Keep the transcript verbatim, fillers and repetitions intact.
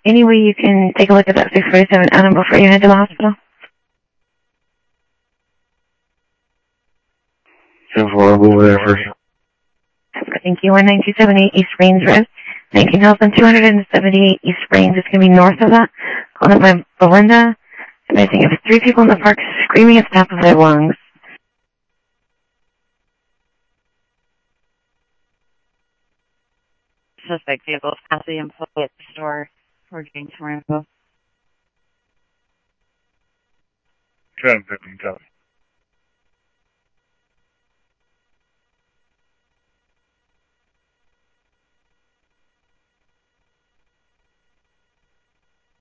any way you can take a look at that six forty-seven Adam before you head to the hospital? ten four, I'll go over there first. Thank you. one nine two seven eight East Range Road. nineteen thousand two hundred seventy-eight East Range. It's going to be north of that. Calling up my Belinda. And I think of three people in the park screaming at the top of their lungs. Suspect vehicles past the employee at the store. We're getting to Rainbow. ten fifteen, copy.